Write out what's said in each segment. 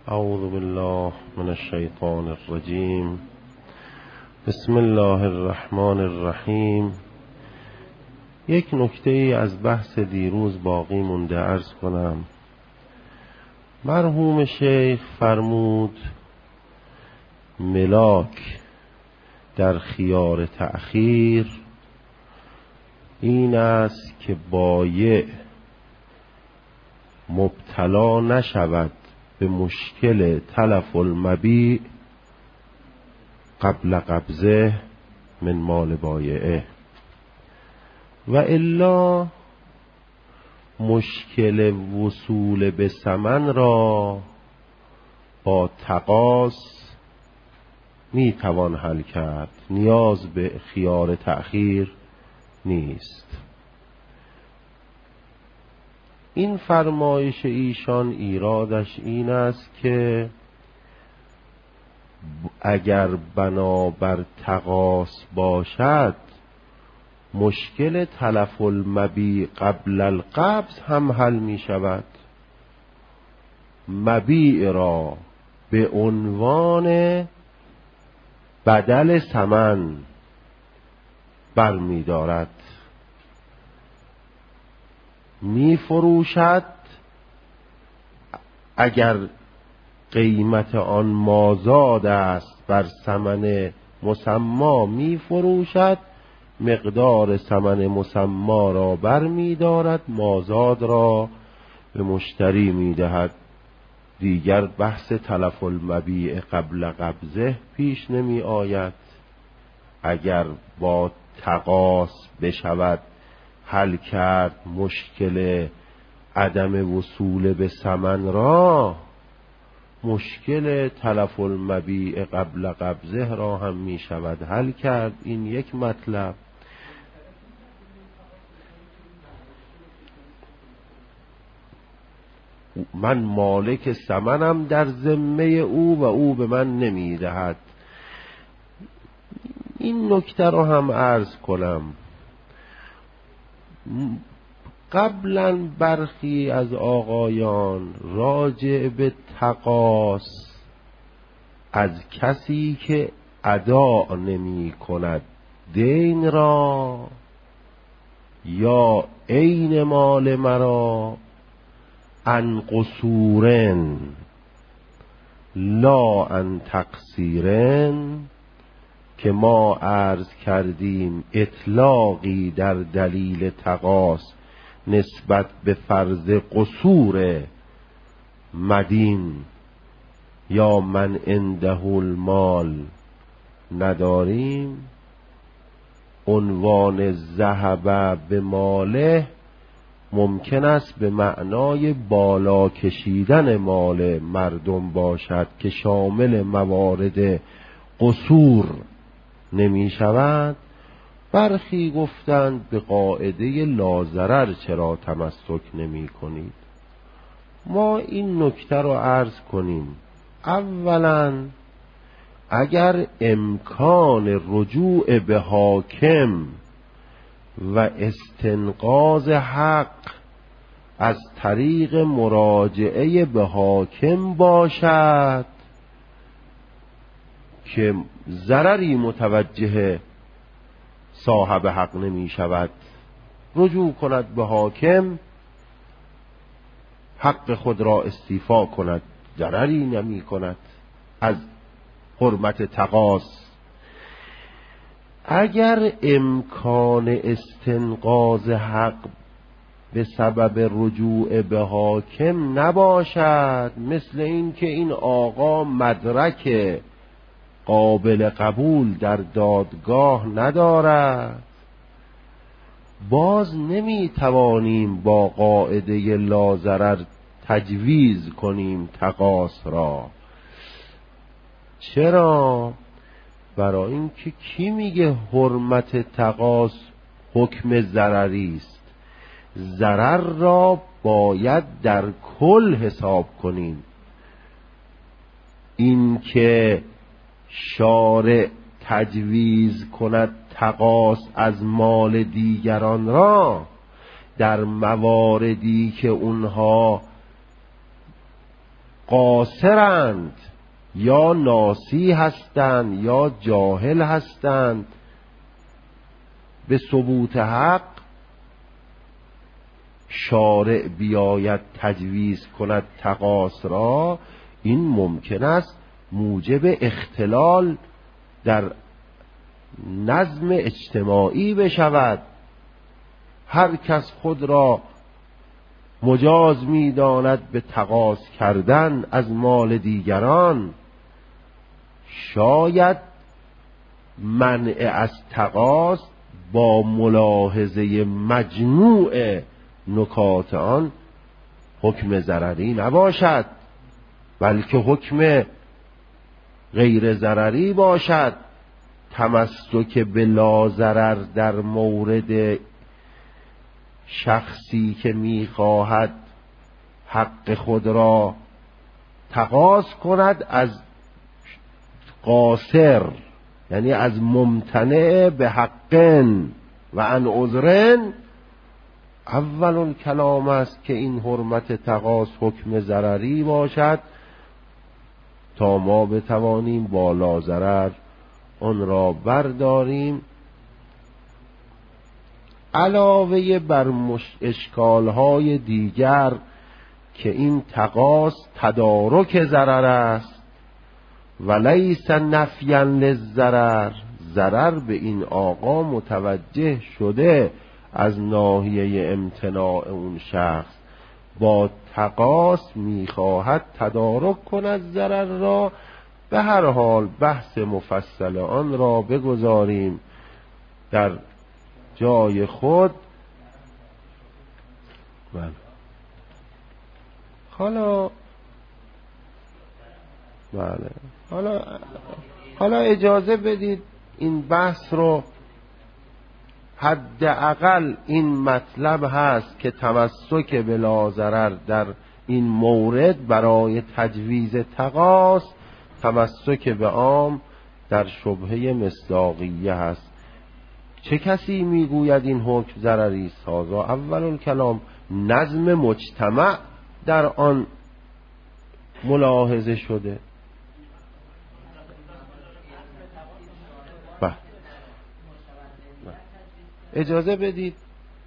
اعوذ بالله من الشیطان الرجیم. بسم الله الرحمن الرحیم. یک نکته ای از بحث دیروز باقی مونده عرض کنم. مرحوم شیخ فرمود ملاک در خیار تأخیر این است که بایع مبتلا نشود به مشکل تلف المبیع قبل قبضه من مال بایعه، و الا مشکل وصول به ثمن را با تقاص می توان حل کرد، نیاز به خیار تأخیر نیست. این فرمایش ایشان ایرادش این است که اگر بنابر تقاص باشد مشکل تلف المبیع قبل القبض هم حل می شود. مبیع را به عنوان بدل ثمن برمی دارد، می فروشد. اگر قیمت آن مازاد است بر ثمن مسما می فروشد، مقدار ثمن مسما را بر می دارد، مازاد را به مشتری می دهد. دیگر بحث تلف المبیع قبل قبضه پیش نمی آید. اگر با تقاص بشود حل کرد مشکل عدم وصول به ثمن را، مشکل تلف المبیع قبل قبضه را هم می شود حل کرد. این یک مطلب. من مالک ثمنم در ذمه او و او به من نمی دهد. این نکته را هم عرض کنم. قبلا برخی از آقایان راجع به تقاص از کسی که ادا نمی کند دین را یا عین مال مرا عن قصورن لا عن تقصیرن، که ما عرض کردیم اطلاقی در دلیل تقاص نسبت به فرض قصور مدین یا من عنده المال نداریم. عنوان ذهب به ماله ممکن است به معنای بالا کشیدن مال مردم باشد که شامل موارد قصور نمی شود. برخی گفتند به قاعده لاضرر چرا تمسک نمی کنید. ما این نکته را عرض کنیم. اولا اگر امکان رجوع به حاکم و استنقاض حق از طریق مراجعه به حاکم باشد که ضرری متوجه صاحب حق نمی شود، رجوع کند به حاکم، حق خود را استیفا کند، ضرری نمی کند از حرمت تقاص. اگر امکان استنقاض حق به سبب رجوع به حاکم نباشد، مثل این که این آقا مدرک قابل قبول در دادگاه ندارد، باز نمی توانیم با قاعده لاضرر تجویز کنیم تقاص را. چرا؟ برای اینکه کی میگه حرمت تقاص حکم ضرری است؟ ضرر را باید در کل حساب کنیم. این که شارع تجویز کند تقاص از مال دیگران را در مواردی که اونها قاصرند، یا ناسی هستند یا جاهل هستند. به ثبوت حق شارع بیاید تجویز کند تقاص را، این ممکن است موجب اختلال در نظم اجتماعی بشود. هر کس خود را مجاز می داند به تقاص کردن از مال دیگران. شاید منع از تقاص با ملاحظه مجموع نکات آن حکم ضرری نباشد، بلکه حکم غیر ضرری باشد. تمسک به لا ضرر در مورد شخصی که می‌خواهد حق خود را تقاص کند از قاصر، یعنی از ممتنع به حقن و عن عذرن، اول کلام است که این حرمت تقاص حکم ضرری باشد تا ما بتوانیم با لا ضرر آن را برداریم. علاوه بر اشکالهای دیگر که این تقاص تدارک ضرر است و لیس نفیا للضرر، ضرر به این آقا متوجه شده از ناحیه امتناع اون شخص، با تقاص میخواهد تدارک کند ضرر را. به هر حال بحث مفصل آن را بگذاریم در جای خود. حالا اجازه بدید این بحث رو، حداقل این مطلب هست که تمسک به لا ضرر در این مورد برای تجویز تقاص تمسک به عام در شبهه مصداقیه هست. چه کسی میگوید این حکم ضرری است؟ هذا اول کلام، نظم مجتمع در آن ملاحظه شده. اجازه بدید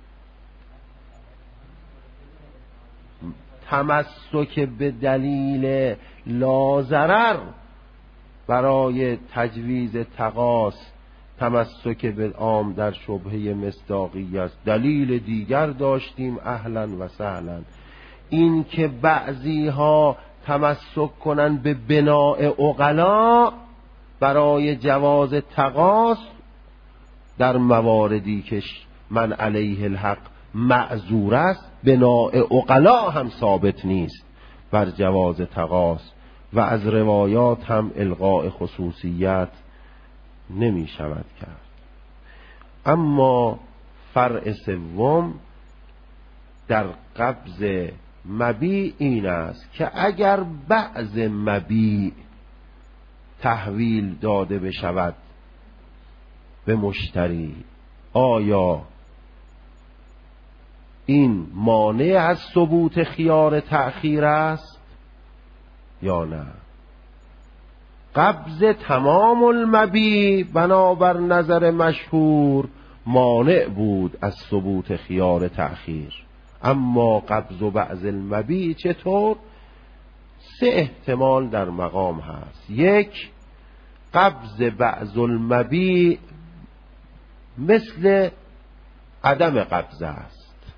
تمسک به دلیل لا ضرر برای تجویز تقاص تمسک به عام در شبهه مصداقی است. دلیل دیگر داشتیم، اهلا و سهلا. این که بعضی ها تمسک کنند به بناء عقلا برای جواز تقاص در مواردی که من علیه الحق معذور است، بناء عقلا هم ثابت نیست بر جواز تقاص و از روایات هم الغاء خصوصیت نمی شود کرد. اما فرع سوم در قبض مبیع این است که اگر بعض مبیع تحویل داده بشود به مشتری، آیا این مانع از ثبوت خیار تأخیر است یا نه؟ قبض تمام المبیع بنابر نظر مشهور مانع بود از ثبوت خیار تأخیر. اما قبض و بعض المبیع چطور؟ سه احتمال در مقام هست. یک، قبض بعض المبیع مثل عدم قبض است،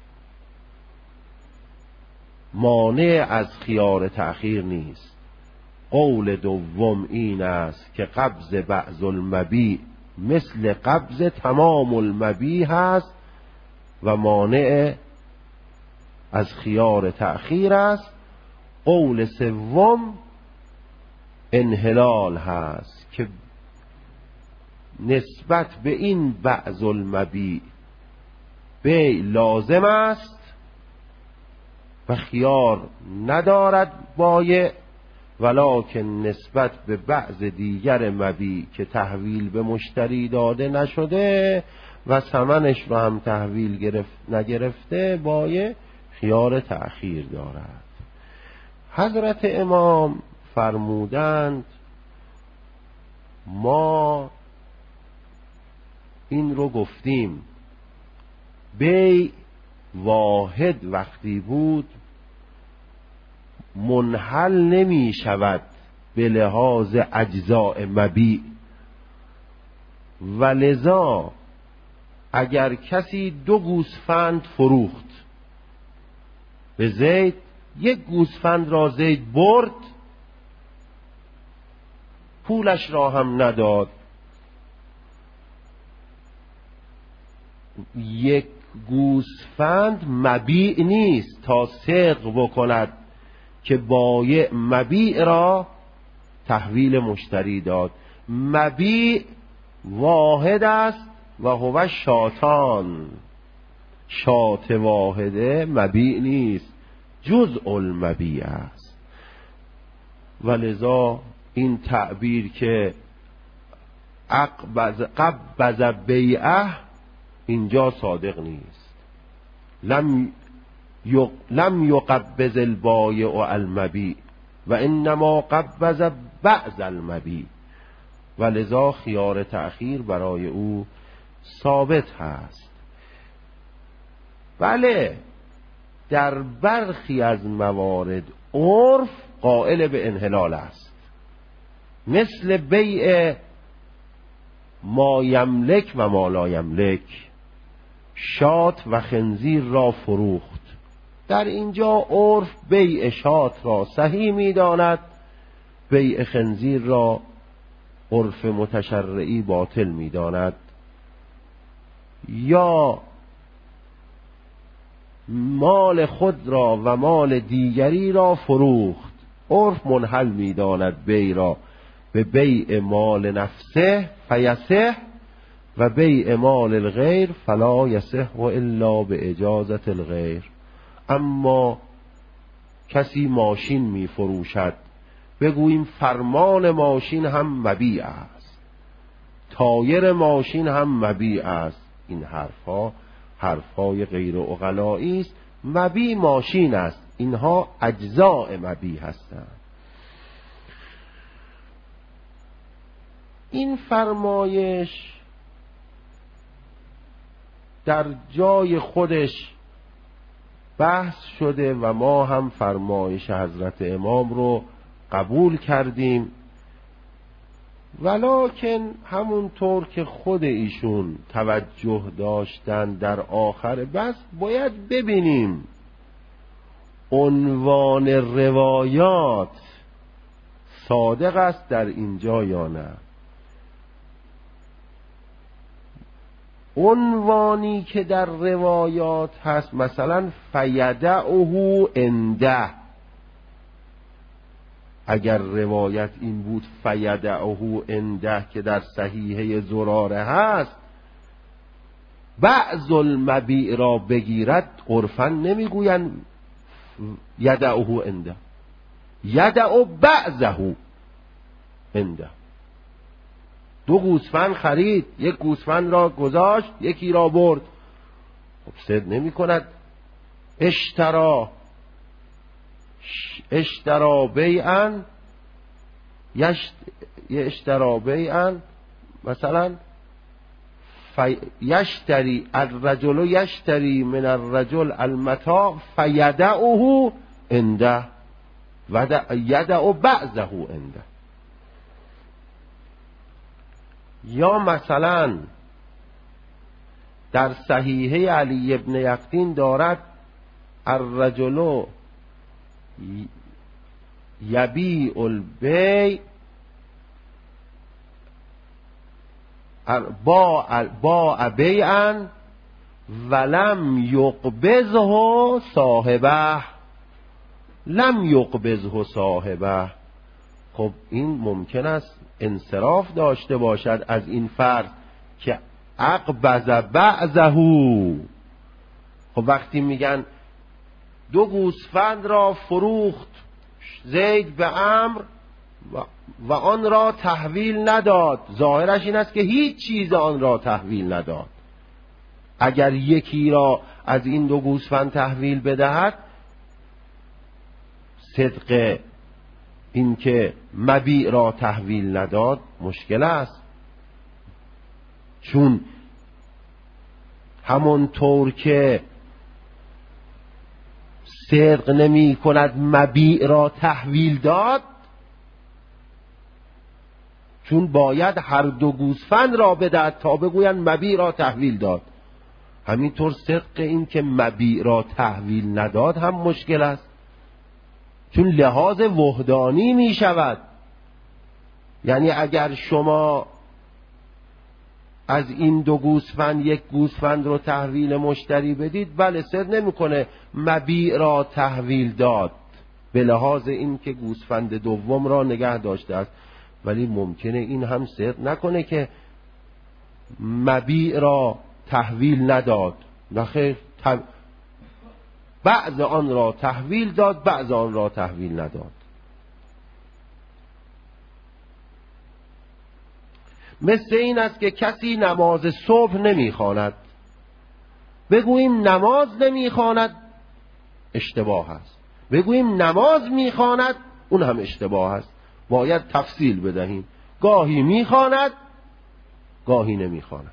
مانع از خیار تأخیر نیست. قول دوم این است که قبض بعض المبیع مثل قبض تمام المبیع هست و مانع از خیار تأخیر است. قول سوم انحلال هست که نسبت به این بعض المبیع بیع لازم است و خیار ندارد بایع، ولکن نسبت به بعض دیگر مبیع که تحویل به مشتری داده نشده و ثمنش رو هم تحویل نگرفته، بایع خیار تأخیر دارد. حضرت امام فرمودند ما این رو گفتیم بیع واحد وقتی بود منحل نمی شود به لحاظ اجزاء مبیع، و لذا اگر کسی 2 گوسفند فروخت به زید، 1 گوسفند را زید برد، پولش را هم نداد، 1 گوسفند مبیع نیست تا صدق بکند که بایع مبیع را تحویل مشتری داد. مبیع واحد است و هو شاتان، شات واحده مبیع نیست، جزء المبیع است. ولذا این تعبیر که قبض بیعه اینجا صادق نیست. لم یقبض البایع المبیع و انما قبض بعض المبیع، ولذا خیار تأخیر برای او ثابت هست. بله در برخی از موارد عرف قائل به انحلال است، مثل بیع ما یملک و ما لا یملک، شات و خنزیر را فروخت. در اینجا عرف بیع شات را صحیح می داند، بیع خنزیر را عرف متشرعی باطل می داند. یا مال خود را و مال دیگری را فروخت، عرف منحل می داند بیع را به بیع مال نفسه فیصح و بیع مال الغیر فلا یصح الا به اجازت الغیر. اما کسی ماشین می فروشد، بگوییم فرمان ماشین هم مبیع است، تایر ماشین هم مبیع است، این حرفهای غیر عقلایی است. مبیع ماشین است، اینها اجزاء مبیع هستند. این فرمایش در جای خودش بحث شده و ما هم فرمایش حضرت امام رو قبول کردیم، ولکن همونطور که خود ایشون توجه داشتن در آخر بس باید ببینیم عنوان روایات صادق است در اینجا یا نه. عنوانی که در روایات هست مثلا فیدعه عنده، اگر روایت این بود فیدعه عنده که در صحیحه زراره هست، بعض المبیع را بگیرد، عرفاً نمیگوین یدعه عنده، یدع بعضه عنده. 2 گوسفند خرید، 1 گوسفند را گذاشت، 1 را برد، خب صدق نمی کند. اشترا بیعن مثلا یشتری الرجل یشتری من الرجل المتاع فیدعه عنده و یدع بعضه عنده. یا مثلا در صحیحه علی ابن یقطین دارد الرجل یبیع البیع باع بیعا ولم یقبضه صاحبه، لم یقبضه صاحبه. خب این ممکن است انصراف داشته باشد از این فرض که اقبض بعضه. خب وقتی میگن 2 گوسفند را فروخت زید به عمرو و آن را تحویل نداد، ظاهرش این است که هیچ چیز آن را تحویل نداد. اگر 1 را از این 2 گوسفند تحویل بدهد صدق این که مبیع را تحویل نداد مشکل است، چون همونطور که صدق نمی کند مبیع را تحویل داد، چون باید هر دو گوسفند را بدهد تا بگویند مبیع را تحویل داد، همینطور صدق این که مبیع را تحویل نداد هم مشکل است، چون لحاظ وحدانی می شود. یعنی اگر شما از این دو گوسفند یک گوسفند رو تحویل مشتری بدید، بله صدق نمیکنه مبیع را تحویل داد به لحاظ این که گوسفند دوم را نگه داشته است، ولی ممکنه این هم صدق نکنه که مبیع را تحویل نداد، نخیر بعض آن را تحویل داد بعض آن را تحویل نداد. مثل این است که کسی نماز صبح نمیخواند، بگوییم نماز نمیخواند اشتباه است، بگوییم نماز میخواند اون هم اشتباه است. باید تفصیل بدهیم، گاهی میخواند گاهی نمیخواند.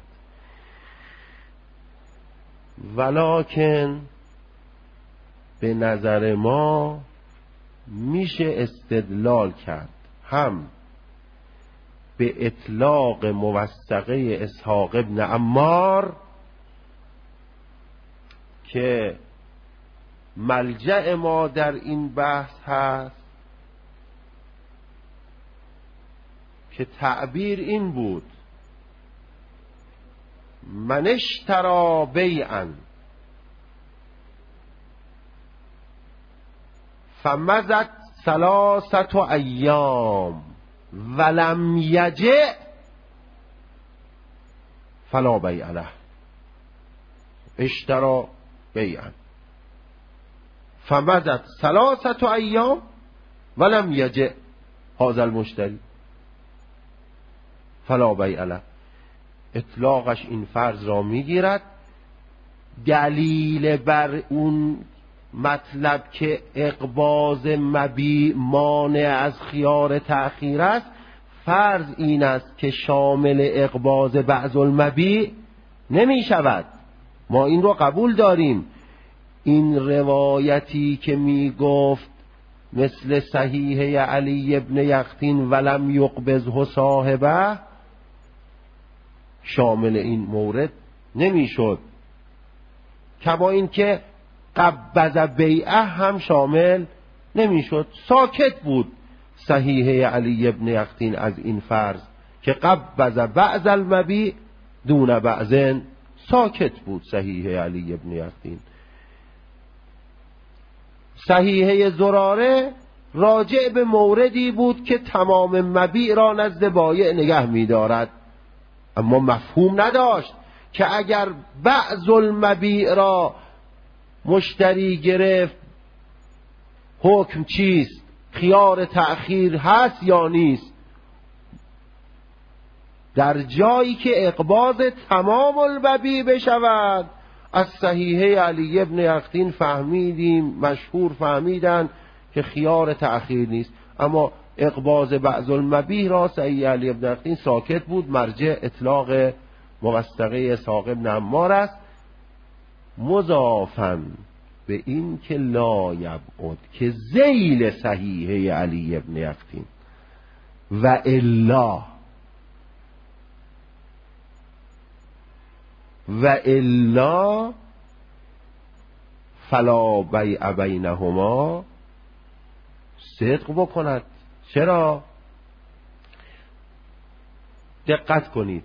ولکن به نظر ما میشه استدلال کرد هم به اطلاق موثقه اسحاق ابن عمار که ملجأ ما در این بحث هست، که تعبیر این بود: من اشترى بیعا فمضت 3 ایام ولم یجع فلا بیع له. اشترى بیعا فمضت 3 ایام ولم یجع هذا المشتری فلا بیع له. اطلاقش این فرض را میگیرد دلیل بر اون مطلب که اقباض مبیع مانع از خیار تأخیر است، فرض این است که شامل اقباض بعض المبیع نمی شود. ما این رو قبول داریم. این روایتی که می گفت مثل صحیح علی ابن یقطین ولم یقبضه صاحبه شامل این مورد نمی شد، کما این که قبض بیعه هم شامل نمی شد. ساکت بود صحیح علی ابن یقطین از این فرض که قبض بعض المبیع دون بعضن، ساکت بود صحیح علی ابن یقطین. صحیح زراره راجع به موردی بود که تمام مبیع را نزد بایع نگه می دارد، اما مفهوم نداشت که اگر بعض المبیع را مشتری گرفت حکم چیست، خیار تأخیر هست یا نیست. در جایی که اقباض تمام المبیع بشود، از صحیح علی ابن یقطین فهمیدیم، مشهور فهمیدن که خیار تأخیر نیست، اما اقباض بعض المبیع را صحیح علی ابن یقطین ساکت بود. مرجع اطلاق موثقه اسحاق ابن عمار است، مضافاً به این که لا یبعد که ذیل صحیح علی ابن یقطین و الا فلا بیع بینهما صدق بکند. چرا؟ دقت کنید،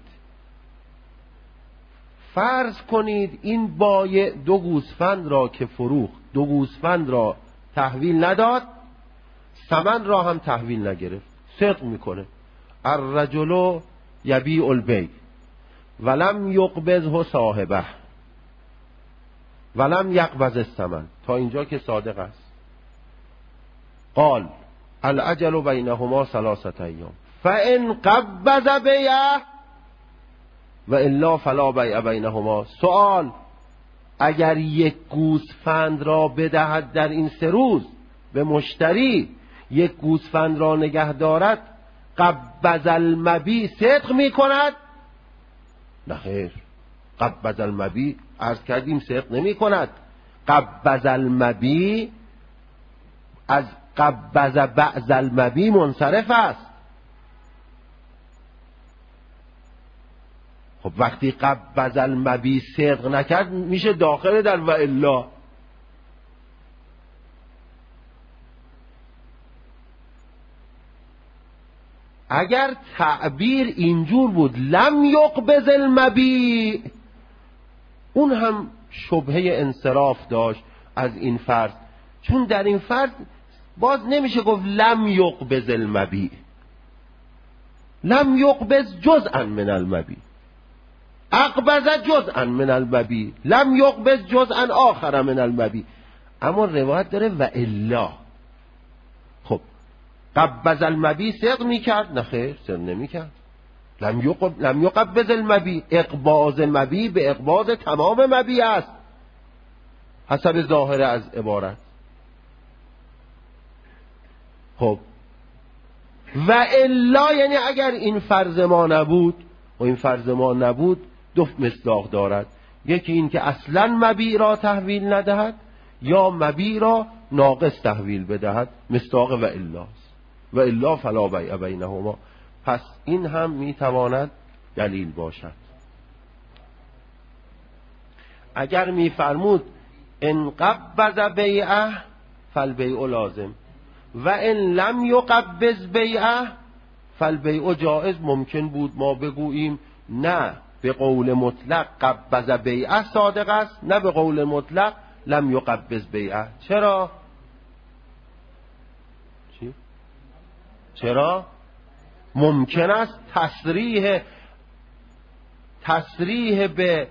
فرض کنید این بایع دو گوسفند را که فروخت، دو گوسفند را تحویل نداد، ثمن را هم تحویل نگرفت، صدق میکنه الرجل یبیع البیع ولم یقبضه صاحبه ولم یقبض الثمن، تا اینجا که صادق است. قال الاجل بینهما 3 ایام فان قبض بیعه و الا فلا بیع بینهما. سوال: اگر یک گوسفند را بدهد در این 3 روز به مشتری یک گوسفند را نگه دارد قبض المبی صدق می کند؟ نه خیر، قبض المبی عرض کردیم صدق نمی کند. قبض المبی از قبض بعض المبی منصرف است. خب وقتی قبض المبی صدق نکرد میشه داخل در و الا. اگر تعبیر اینجور بود لم یقبض المبی، اون هم شبهه انصراف داشت از این فرض، چون در این فرض باز نمیشه گفت لم یقبض المبی، لم یقبض جزءا من المبی، اقبض جزءا من المبی، لم یقبض جزءا آخر من المبی. اما روایت داره و الا. خب قبض المبی صدق میکرد؟ نه خیر، صدق نمیکرد. لم یقبض المبی، اقباض مبی به اقباض تمام مبی است حسب ظاهر از عبارت. خب و الا یعنی اگر این فرض ما نبود، و این فرض ما نبود دو مصداق دارد، یکی این که اصلا مبی را تحویل ندهد یا مبی را ناقص تحویل بدهد، مصداق و الاست. و الا فلا بیع بینهما. پس این هم میتواند دلیل باشد. اگر میفرمود ان قبض بیعه فالبیع لازم و ان لم یقبض بیعه فالبیع جائز، ممکن بود ما بگوییم نه به قول مطلق قبض بیعه صادق است، نه به قول مطلق لم یقبض بیعه. چرا؟ چرا؟ ممکن است تصریح به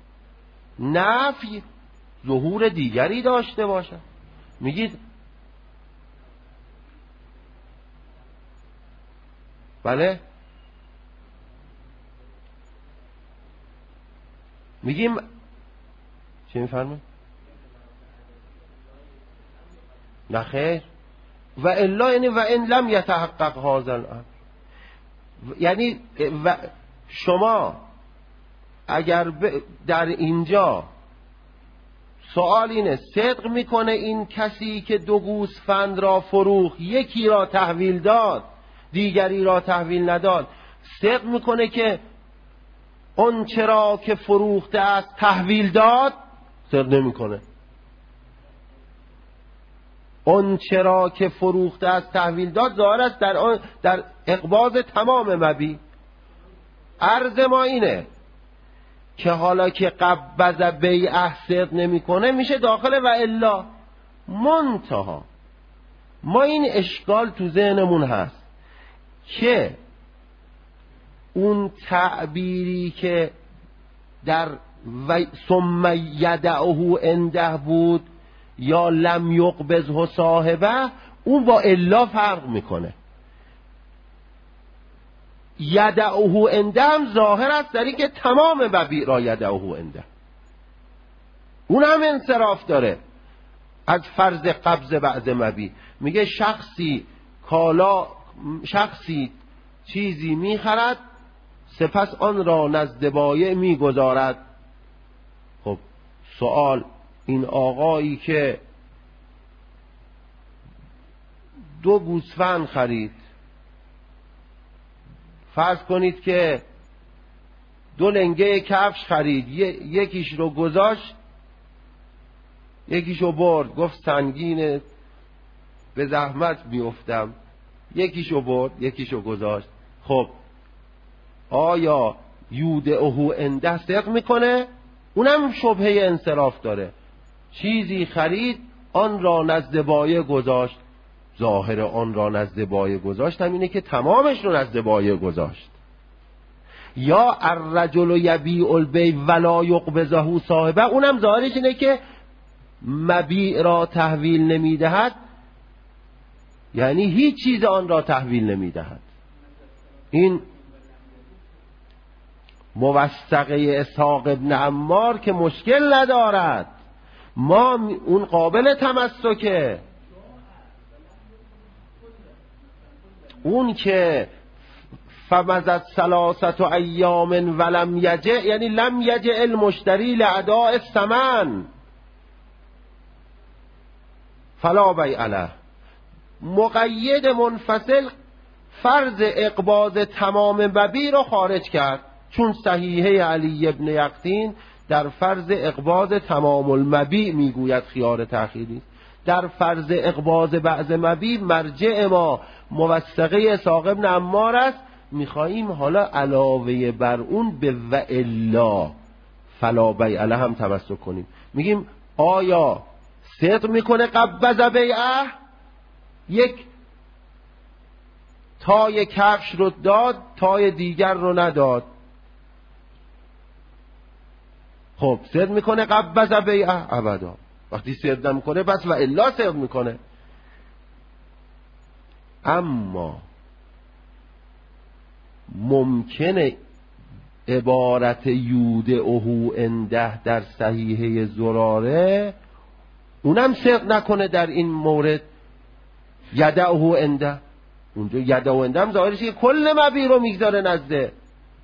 نفی ظهور دیگری داشته باشد. میگید بله، میگیم چی میفرمه؟ نه خیر، و الا یعنی و ان لم یتحقق هذا الامر، یعنی شما اگر در اینجا سوال اینه صدق میکنه این کسی که دو گوسفند را فروخت، یکی را تحویل داد دیگری را تحویل نداد، صدق میکنه که اون چرا که فروخته است تحویل داد؟ صدق نمیکنه. اون چرا که فروخته است تحویل داد ظاهر است در اقباض تمام مبی. عرض ما اینه که حالا که قبض بیعه صدق نمیکنه میشه داخل و الا. منتها ما این اشکال تو ذهنمون هست که اون تعبیری که در ثم یدعه عنده بود یا لم یقبضه صاحبه، اون با الا فرق میکنه. یدعه عنده هم ظاهر است در این که تمام مبیع را یدعه عنده، اون هم انصراف داره از فرض قبض بعض مبیع. میگه شخصی چیزی میخرد سپس آن را نزد بایع میگذارد. خب سوال، این آقایی که دو گوسفند خرید، فرض کنید که دو لنگه کفش خرید، یکیش رو گذاشت یکیش رو برد، گفت سنگینه به زحمت میافتم، یکیش رو برد یکیش رو گذاشت. خب آیا یودعه عنده صدق میکنه؟ اونم شبهه انصراف داره. چیزی خرید آن را نزد بایع گذاشت، ظاهر آن را نزد بایع گذاشت هم اینه که تمامش رو نزد بایع گذاشت. یا الرجل یبیع البیع ولا یقبضه صاحبه، اونم ظاهرش اینه که مبیع را تحویل نمیدهد، یعنی هیچ چیز آن را تحویل نمیدهد. این موثقه اسحاق ابن عمار که مشکل ندارد، ما اون قابل تمسکه، اون که فمزد 3 ایام ولم یجع، یعنی لم یجع المشتری لاداء الثمن فلا بیع له. مقید منفصل فرض اقباض تمام مبیع رو خارج کرد، چون صحیحه علی ابن یقطین در فرض اقباض تمام المبیع میگوید خیار تأخیری. در فرض اقباض بعض مبیع مرجع ما موثقه اسحاق بن عمار است. میخواییم حالا علاوه بر اون به و الا فلا بیع له هم تمسک کنیم. میگیم آیا صدق میکنه قبض بیعه؟ یک تای کفش رو داد، تای دیگر رو نداد. خب صدق میکنه قبض بیعه؟ ابدا. وقتی صدق نمیکنه بس و الا صدق میکنه. اما ممکنه عبارت یودعه عنده در صحیحه زراره اونم صدق نکنه در این مورد، یدعه عنده. اونجا یدعه عنده هم ظاهرش که کل مبیع رو میگذاره نزده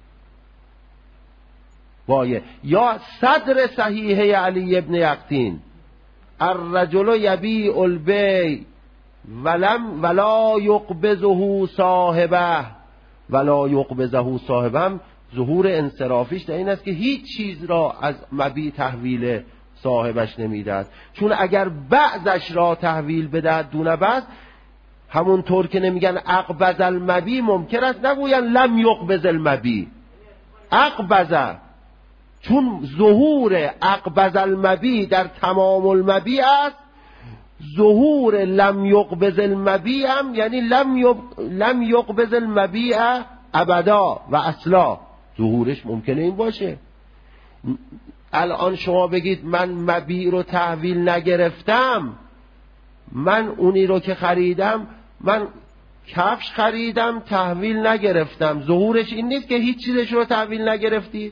وایه. یا صدر صحیحه علی ابن یقطین الرجل یبیع البیع ولا یقبضه صاحبه ولا یقبضه صاحبه، هم ظهور انصرافیش در این است که هیچ چیز را از مبیع تحویل صاحبش نمیدهد، چون اگر بعضش را تحویل بدهد دون بعض، همونطور که نمیگن اقبض المبیع، ممکن است نگوین لم یقبض المبیع، اقبض، چون ظهور اقبض المبیع در تمام المبیع است، ظهور لم یقبض المبیع هم یعنی لم یقبض المبیع ابدا و اصلا، ظهورش ممکنه این باشه. الان شما بگید من مبیع رو تحویل نگرفتم، من اونی رو که خریدم، من کفش خریدم تحویل نگرفتم، ظهورش این نیست که هیچ چیزش رو تحویل نگرفتی؟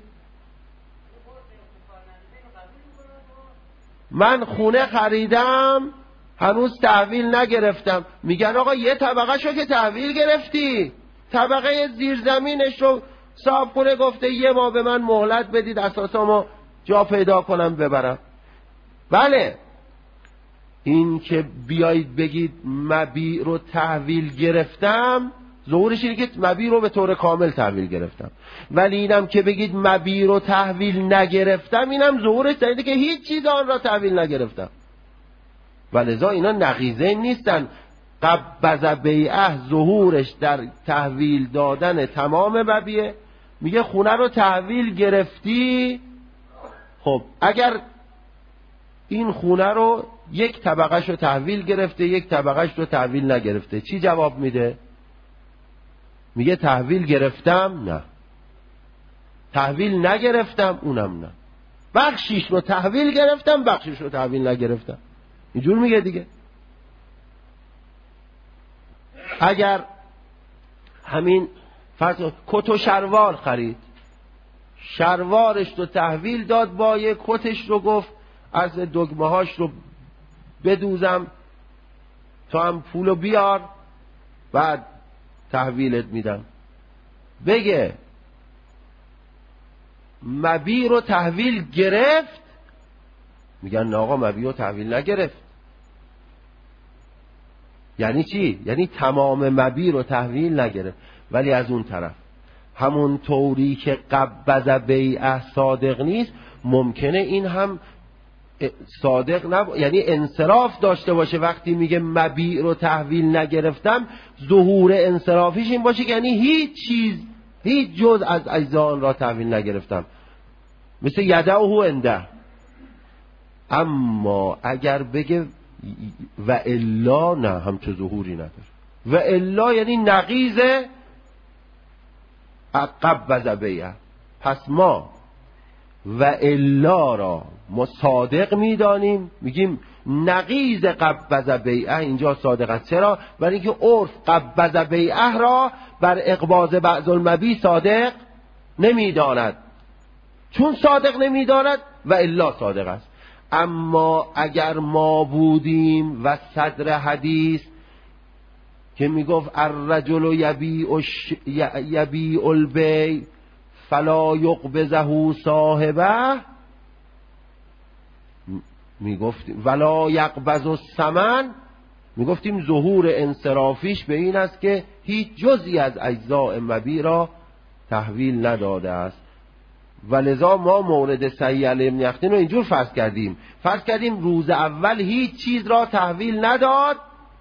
من خونه خریدم هنوز تحویل نگرفتم، میگن آقا یه طبقه شو که تحویل گرفتی، طبقه زیرزمینش رو صاحبخونه گفته 1 ماه به من مهلت بدید اساسا ما جا پیدا کنم ببرم. بله، این که بیایید بگید مبیع رو تحویل گرفتم، ظهورش اینه که مبیع رو به طور کامل تحویل گرفتم، ولی اینم که بگید مبیع رو تحویل نگرفتم، اینم ظهورش اینه که هیچ چیز آن را تحویل نگرفتم. ولذا اینا نقیضه نیستن. قبض بیعه ظهورش در تحویل دادن تمام مبیع. میگه خونه رو تحویل گرفتی، خب اگر این خونه رو 1 طبقهش رو تحویل گرفته، 1 طبقهش رو تحویل نگرفته، چی جواب میده؟ میگه تحویل گرفتم؟ نه. تحویل نگرفتم؟ اونم نه. بخشیش رو تحویل گرفتم، بخشیش رو تحویل نگرفتم. اینجور میگه دیگه. اگر همین فرض کت و شلوار خرید، شلوارش رو تحویل داد، با یه کتش رو گفت از دگمه هاش رو بدوزم تو هم پولو بیار بعد تحویلت میدم. بگه مبیع رو تحویل گرفت؟ میگن نه آقا مبیع رو تحویل نگرفت. یعنی چی؟ یعنی تمام مبیع رو تحویل نگرفت، ولی از اون طرف همون طوری که قبض بیعه صادق نیست، ممکنه این هم صادق یعنی انصراف داشته باشه. وقتی میگه مبیع رو تحویل نگرفتم، ظهور انصرافیش این باشه که یعنی هیچ چیز، هیچ جز از اجزا آن را تحویل نگرفتم، مثل یدعه عنده. اما اگر بگه و الا، نه، همچه ظهوری نداره. و الا یعنی نقیض قبض بیعه. پس ما و الا را ما صادق میدانیم، میگیم نقیض قبض بیعه اینجا صادق است. چرا؟ برای اینکه عرف قبض بیعه را بر اقباض بعض المبیع صادق نمیداند. چون صادق نمیداند و الا صادق است. اما اگر ما بودیم و صدر حدیث که میگفت الرجل یبیع البیع فلا یقبضه صاحبه، میگفتیم ولا یقبض الثمن، میگفتیم ظهور انصرافیش به این است که هیچ جزئی از اجزاء مبیع را تحویل نداده است. ولذا ما مورد صحیح علی ابن یقطین رو اینجور فرض کردیم روز اول هیچ چیز را تحویل نداد،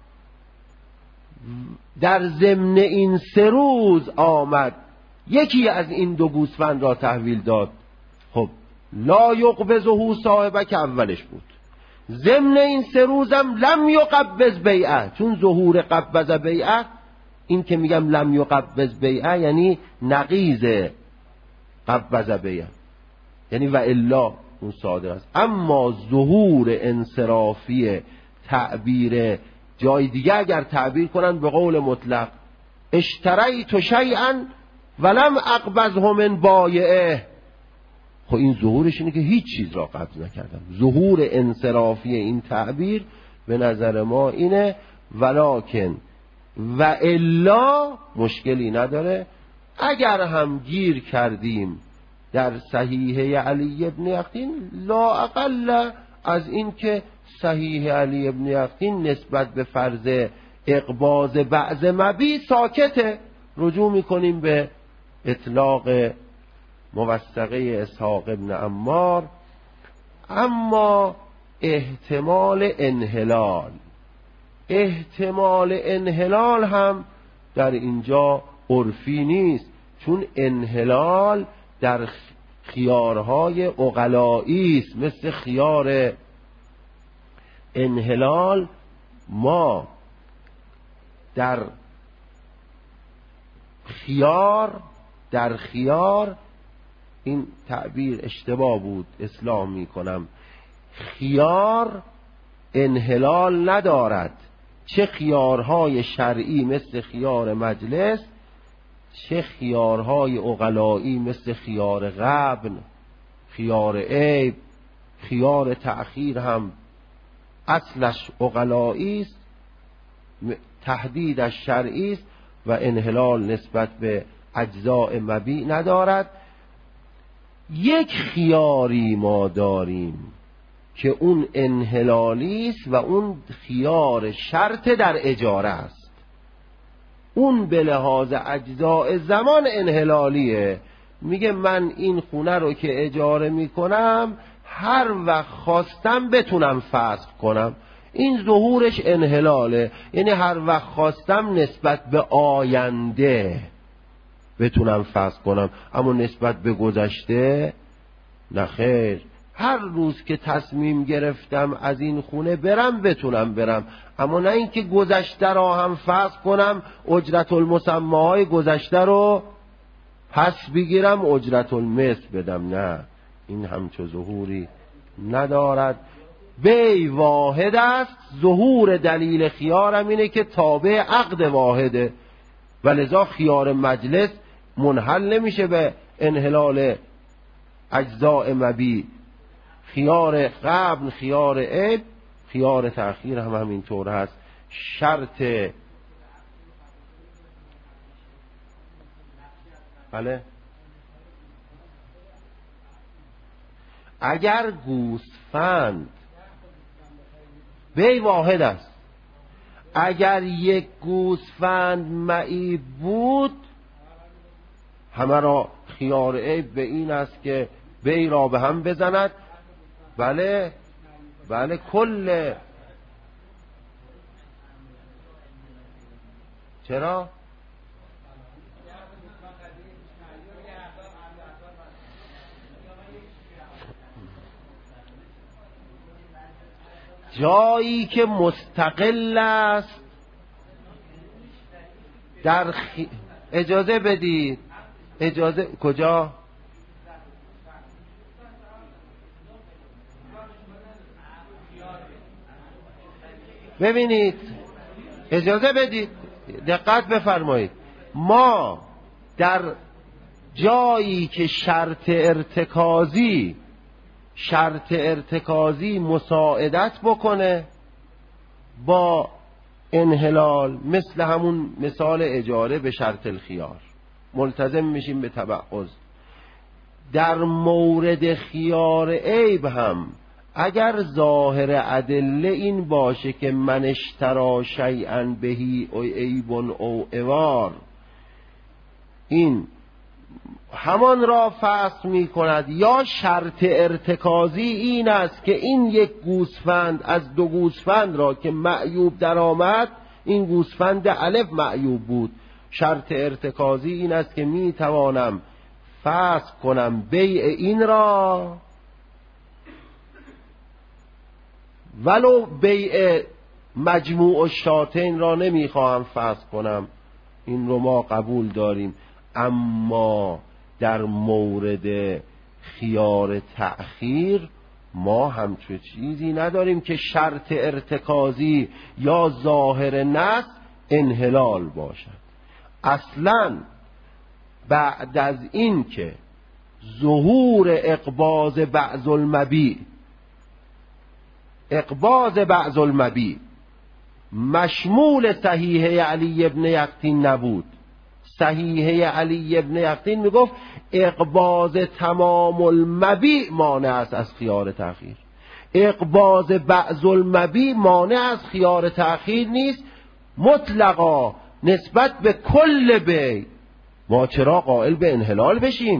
در ضمن این 3 روز آمد یکی از این 2 گوسفند را تحویل داد. خب لا یقبضه صاحبه که اولش بود، ضمن این 3 روزم لم یقبض بیعه، چون ظهور قبض بیعه، این که میگم لم یقبض بیعه یعنی نقیض قبض بیعه، یعنی و الا اون صادر است. اما ظهور انصرافی تعبیر جای دیگه اگر تعبیر کنن به قول مطلق اشتریت شیئا ولم اقبضه من بایعه، خب این ظهورش اینه که هیچ چیز را قبض نکردم. ظهور انصرافی این تعبیر به نظر ما اینه، ولکن و الا مشکلی نداره. اگر هم گیر کردیم در صحیح علی ابن یقطین، لا اقل از این که صحیح علی ابن یقطین نسبت به فرض اقباض بعض مبیع ساکته، رجوع میکنیم به اطلاق موثقه اسحاق ابن عمار. اما احتمال انحلال هم در اینجا عرفی نیست، چون انحلال در خیارهای عقلایی است. مثل خیار انحلال ما در خیار این تعبیر اشتباه بود، اصلاح می کنم، خیار انحلال ندارد، چه خیارهای شرعی مثل خیار مجلس، چه خیارهای عقلایی مثل خیار غبن، خیار عیب، خیار تأخیر هم اصلش عقلایی است، تحدیدش شرعی است و انحلال نسبت به اجزاء مبیع ندارد. یک خیاری ما داریم که اون انحلالی است و اون خیار شرط در اجاره است، اون به لحاظ اجزاء زمان انحلالیه. میگه من این خونه رو که اجاره میکنم هر وقت خواستم بتونم فسخ کنم، این ظهورش انحلاله، یعنی هر وقت خواستم نسبت به آینده بتونم فسخ کنم، اما نسبت به گذشته نه خیر، هر روز که تصمیم گرفتم از این خونه برم بتونم برم، اما نه اینکه گذشته را هم فسخ کنم، اجرت المسماهای گذشته رو پس بگیرم اجرت المثل بدم، نه، این همچو ظهوری ندارد. بی واحد است، ظهور دلیل خیارم اینه که تابع عقد واحده، ولذا خیار مجلس منحل نمیشه به انحلال اجزاء مبیع، خیار قبل، خیار عیب، خیار تأخیر هم همینطور هست. شرط بله، اگر گوسفند بی واحد است، اگر یک گوسفند معیب بود، همه را خیار عیب به این است که بی را به هم بزند. بله بله، کل چرا؟ جایی که مستقل است در اجازه بدید، اجازه کجا؟ ببینید، اجازه بدید، دقت بفرمایید، ما در جایی که شرط ارتکازی مساعدت بکنه با انحلال مثل همون مثال اجاره به شرط الخیار، ملتزم میشیم به تبعض. در مورد خیار عیب هم اگر ظاهر ادله این باشه که من اشترا شیئا بهی او عیب او عوار، این همان را فسخ می کند، یا شرط ارتکازی این است که این یک گوسفند از دو گوسفند را که معیوب در آمد، این گوسفند الف معیوب بود، شرط ارتکازی این است که می توانم فسخ کنم بیع این را ولو بیع مجموع الشاتین را نمی خواهم فسخ کنم، این رو ما قبول داریم. اما در مورد خیار تأخیر ما همچون چیزی نداریم که شرط ارتکازی یا ظاهر نص انحلال باشد. اصلا بعد از این که ظهور اقباض بعض المبیع مشمول صحیح علی ابن یقطین نبود. صحیح علی ابن یقطین میگفت اقباض تمام المبیع مانع است از خیار تأخیر، اقباض بعض المبیع مانع از خیار تأخیر نیست مطلقا نسبت به کل بیع. ما چرا قائل به انحلال بشیم؟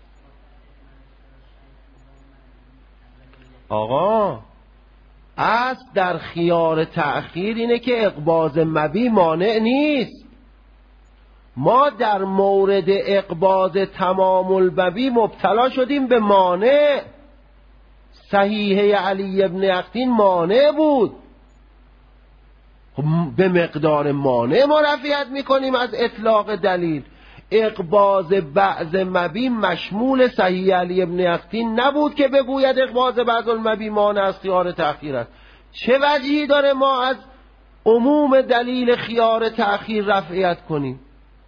آقا اصل در خیار تأخیر اینه که اقباض مبیع مانع نیست. ما در مورد اقباض تمام المبیع مبتلا شدیم به مانع. صحیح علی ابن یقطین مانع بود، به مقدار مانع ما رفعت میکنیم از اطلاق دلیل. اقباض بعض مبیع مشمول صحیح علی ابن یقطین نبود که بگوید اقباض بعض المبیع مانع از خیار تأخیر است. چه وجهی داره ما از عموم دلیل خیار تأخیر رفعت کنیم؟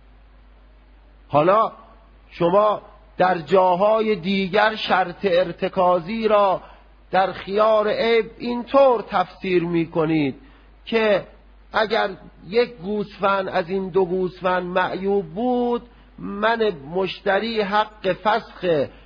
حالا شما در جاهای دیگر شرط ارتکازی را در خیار عیب اینطور تفسیر می کنید که اگر یک گوسفند از این دو گوسفند معیوب بود، من مشتری حق فسخ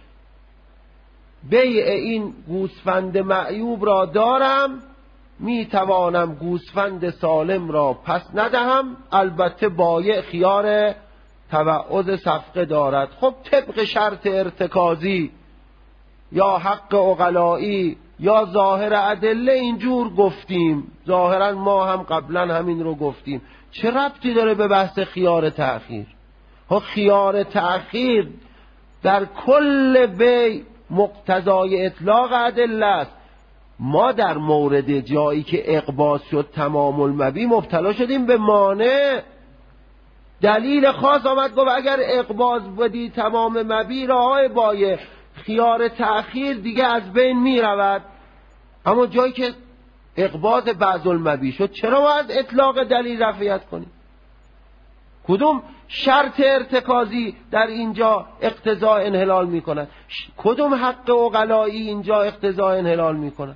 بیع این گوسفند معیوب را دارم، می توانم گوسفند سالم را پس ندهم، البته بایع خیار تبعض صفقه دارد. خب طبق شرط ارتکازی یا حق عقلائی یا ظاهر ادله اینجور گفتیم، ظاهرا ما هم قبلا همین رو گفتیم. چه ربطی داره به بحث خیار تأخیر؟ خیار تأخیر در کل بیع مقتضای اطلاق ادله است. ما در مورد جایی که اقباض شد تمام المبیع مبتلا شدیم به مانع. دلیل خاص آمد گفت اگر اقباض بدی تمام مبیع را های بایع خیار تأخیر دیگه از بین می رود. اما جایی که اقباض بعض المبیع شد چرا ما از اطلاق دلیل رفعت کنیم؟ کدوم شرط ارتکازی در اینجا اقتضای انحلال می کند؟ کدوم حق عقلائی اینجا اقتضای انحلال می کند؟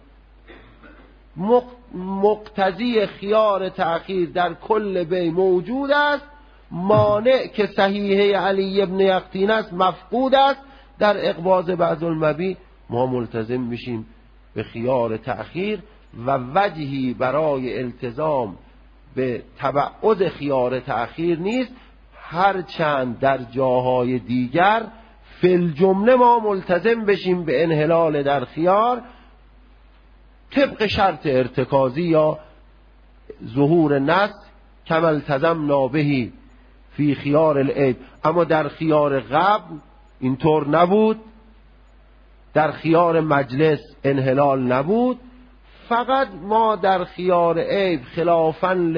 مقتضی خیار تأخیر در کل بیع موجود است، مانع که صحیح علی ابن یقطین است مفقود است. در اقباض بعض المبیع ما ملتزم میشیم به خیار تأخیر و وجهی برای التزام به تبعض خیار تأخیر نیست، هرچند در جاهای دیگر فی الجمله ما ملتزم بشیم به انحلال در خیار طبق شرط ارتکازی یا ظهور نص کما التزمنا به فی خیار العیب. اما در خیار قبل اینطور نبود، در خیار مجلس انحلال نبود، فقط ما در خیار عیب خلافاً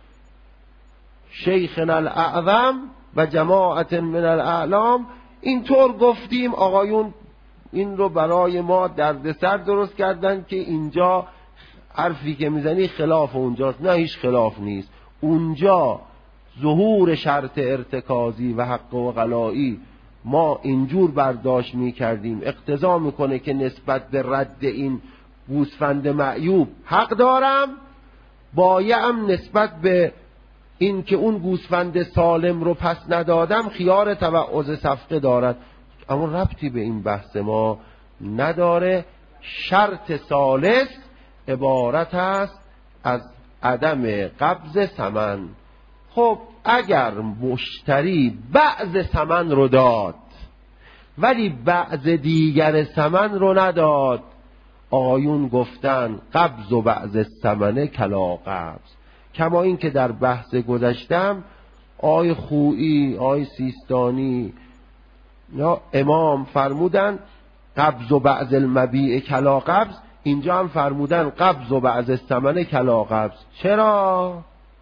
لشیخنا الاعظم و جماعت من الاعلام اینطور گفتیم. آقایون این رو برای ما دردسر درست کردن که اینجا حرفی که میزنی خلاف اونجاست. نه، هیچ خلاف نیست. اونجا ظهور شرط ارتکازی و حق عقلائی ما اینجور برداشت میکردیم اقتضا میکنه که نسبت به رد این گوسفند معیوب حق دارم، بایع هم نسبت به این که اون گوسفند سالم رو پس ندادم خیار توعظ صفقه دارد، اما ربطی به این بحث ما نداره. شرط ثالث عبارت است از عدم قبض ثمن. خب اگر مشتری بعض ثمن رو داد ولی بعض دیگر ثمن رو نداد، آقایون گفتن قبض و بعض ثمن کلا قبض. کما این که در بحث گذشتم آی خویی، آی سیستانی یا امام فرمودن قبض و بعض المبیع کلا قبض، اینجا هم فرمودن قبض و بعض الثمن کلا قبض. چرا؟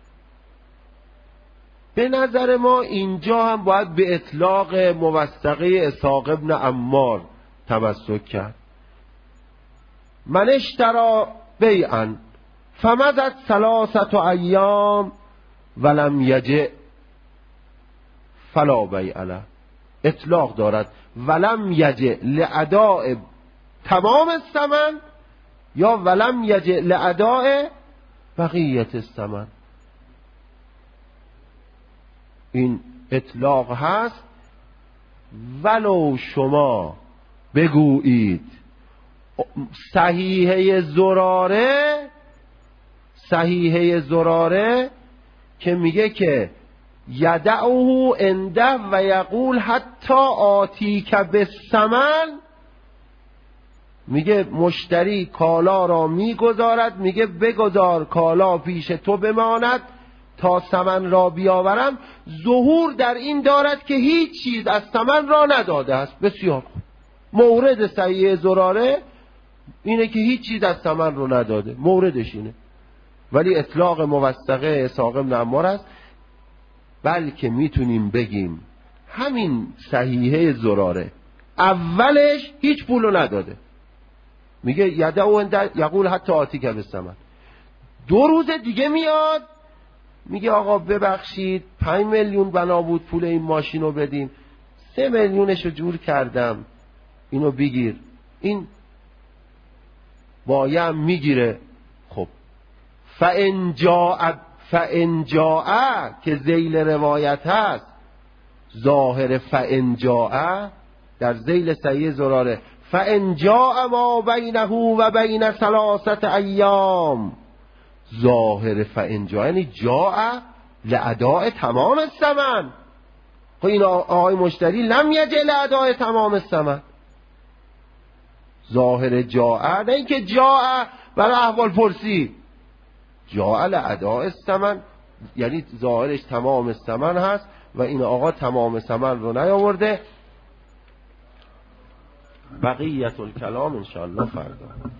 به نظر ما اینجا هم باید به اطلاق موثقه اسحاق ابن عمار تمسک کرد. من اشترى بیعا فمضت 3 ایام ولم یجع فلا بیع له. اطلاق دارد ولم یجع لاداء تمام الثمن یا ولم یجع لاداء بقیت الثمن. این اطلاق هست. ولو شما بگویید صحیحه زراره که میگه که یدعه عنده و یقول حتی آتیک بالثمن، میگه مشتری کالا را میگذارد، میگه بگذار کالا پیش تو بماند تا ثمن را بیاورم. ظهور در این دارد که هیچ چیز از ثمن را نداده است. بسیار خوب. مورد صحیح زراره اینه که هیچ چیز از ثمن رو نداده، موردش اینه. ولی اطلاق موثقه اسحاق بن عمار است. بلکه میتونیم بگیم همین صحیحه زراره اولش هیچ پولو نداده، میگه یدعو یقول حتی آتیک بالثمن. 2 روز دیگه میاد میگه آقا ببخشید 5 میلیون بنا بود پول این ماشین رو بدیم، 3 میلیونش رو جور کردم اینو بگیر. این بایم میگیره. خب فان جاء که ذیل روایت هست، ظاهر فان جاء در ذیل صحیح زراره فان جاء ما بینه و بین 3 ایام، ظاهر فان جاء یعنی جاء لاداء تمام الثمن. خب این آقای مشتری لم یجع لاداء تمام الثمن. ظاهر جاء نه اینکه جاء برای احوال پرسی، جاء لاداء الثمن یعنی ظاهرش تمام الثمن هست و این آقا تمام ثمن رو نیاورده. بقیت الکلام انشاءالله فردا.